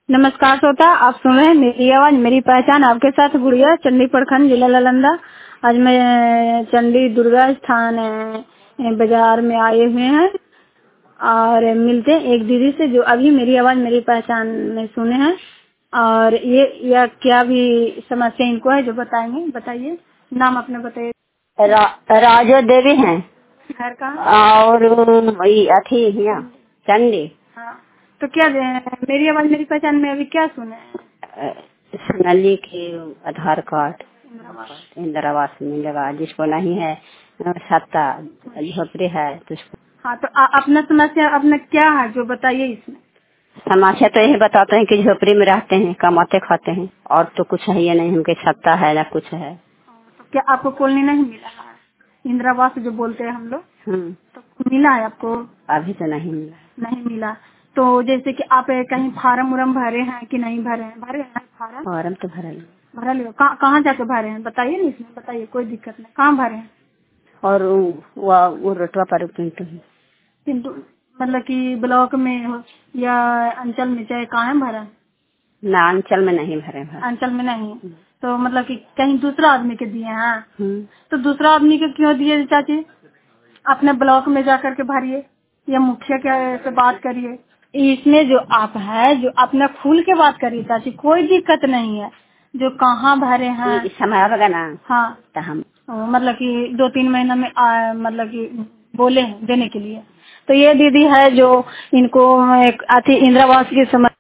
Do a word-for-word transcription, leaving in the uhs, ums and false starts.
नमस्कार श्रोता, आप सुन रहे हैं मेरी आवाज मेरी पहचान। आपके साथ गुड़िया, चंडी प्रखंड, जिला नालंदा। आज मैं चंडी दुर्गा स्थान अ, बाजार में आए हुए हैं और मिलते हैं एक दीदी से जो अभी मेरी आवाज मेरी पहचान में सुने हैं। और ये या क्या भी समस्या इनको है जो बताएंगे। बताइए, नाम अपने बताइए। रा, राजो देवी हैं। घर कहाँ? और वही अथी यहाँ चंडी। हाँ, तो क्या मेरी आवाज मेरी पहचान में अभी क्या सुने हैं? सोनाली के आधार कार्ड इंदिरावास। इंदिरा आवास मिलेगा, जिसको नहीं है सत्ता झोपड़ी है तो उसको। हाँ, तो आ, अपना समस्या अपना क्या है जो बताइए इसमें। समस्या तो यही बताते हैं कि झोपड़ी में रहते हैं, कमाते खाते हैं, और तो कुछ है ये नहीं, हमके सत्ता है ना कुछ है। तो क्या आपको कॉलोनी नहीं मिला है? इंदिरावास जो बोलते हैं हम लोग, हम्म, तो मिला है आपको? अभी तो नहीं मिला। नहीं मिला। तो जैसे कि आप कहीं फार्म उरम भरे हैं कि नहीं भरे हैं? भरे हैं फार्म? फॉर्म तो भरा नहीं। भरा लियो। कहाँ कहाँ जाके भरे हैं बताइए ना, इसमें बताइए, कोई दिक्कत नहीं। कहाँ भरे हैं? और वो वो रोटवा पर पिंटू है। किंतु मतलब कि ब्लॉक में हो या अंचल में, चाहे कहाँ भरा? ना, अंचल में नहीं भरे भर। अंचल में नहीं। तो मतलब कि कहीं दूसरा आदमी के दिए हैं? हम्म, तो दूसरा आदमी को क्यों दिए चाची? अपने ब्लॉक में जाकर के भरिए या मुखिया के से बात करिए। इसमें जो आप है जो अपने फूल के बात करिए चाची, कोई दिक्कत नहीं है। जो कहाँ भरे हैं इस समय आवेगा ना हाँ, तो हम ओ, मतलब कि दो तीन महीना में आ, मतलब कि बोले हैं देने के लिए। तो ये दीदी है जो इनको एक अति इंदिरावास की समस्या